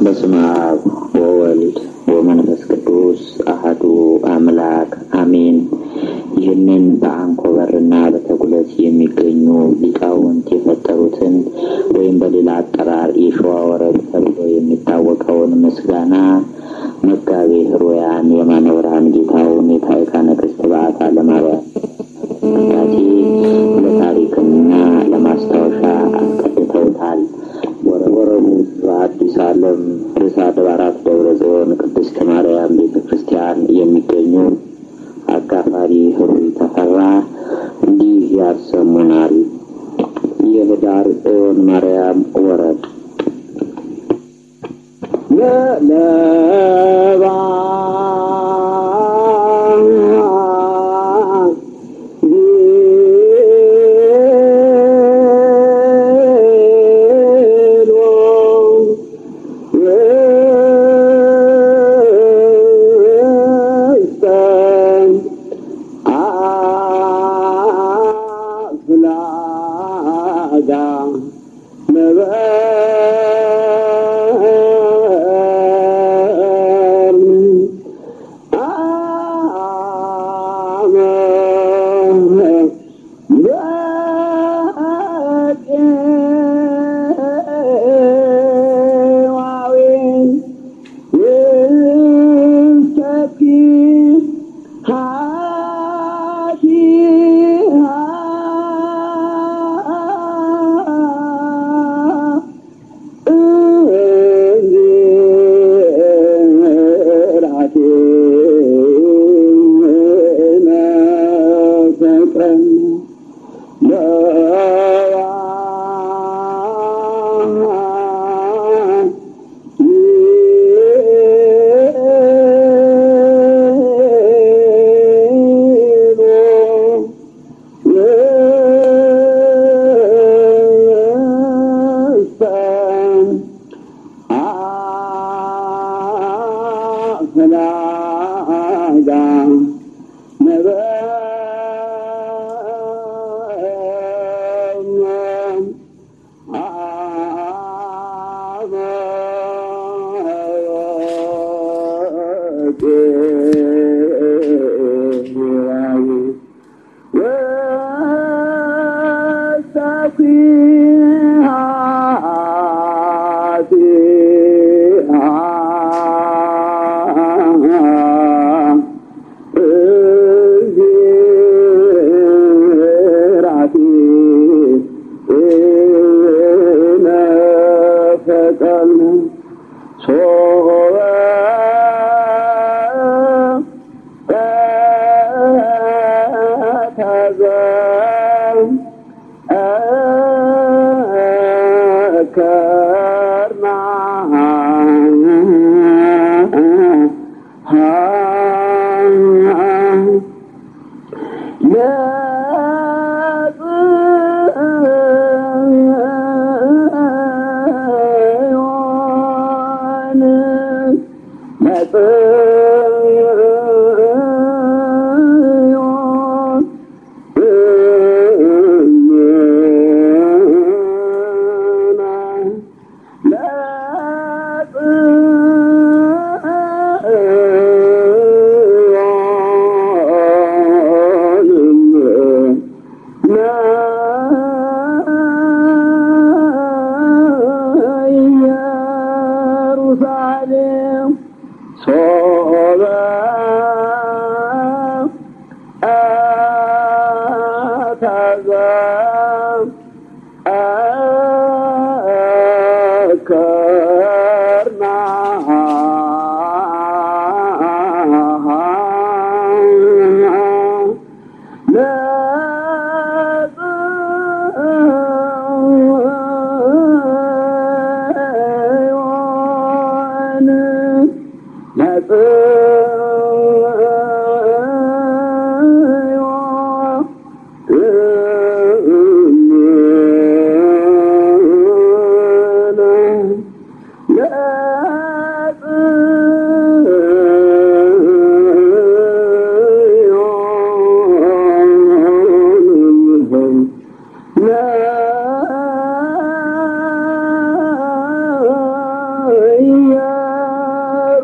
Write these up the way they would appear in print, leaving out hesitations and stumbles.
በስመ አብ ወወልድ ወመንፈስ ቅዱስ አሐዱ አምላክ አሜን። ይህንን በአንኮበርና በተጉለት የሚገኙ ሊቃውንት የፈጠሩትን ወይም በሌላ አጠራር የሸዋ ወረብ ተብሎ የሚታወቀውን ምስጋና መጋቤ ሕሩያን የማነ ብርሃን ጌታውን የታሪካ ነገሥት በዓታ ለማርያም ቅዳሴ ለታሪክና ለማስታወሻ አስቀድተውታል። ወረቡ በአዲስ ዓለም ርዕሰ አድባራት ደብረ ጽዮን ቅድስት ማርያም ቤተክርስቲያን የሚገኙ አጋፋሪ ሕሩይ ተፈራ እንዲህ ያሰሙናል። የህዳር ጽዮን ማርያም ወረብ ለለባ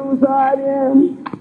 ኢየሩሳሌም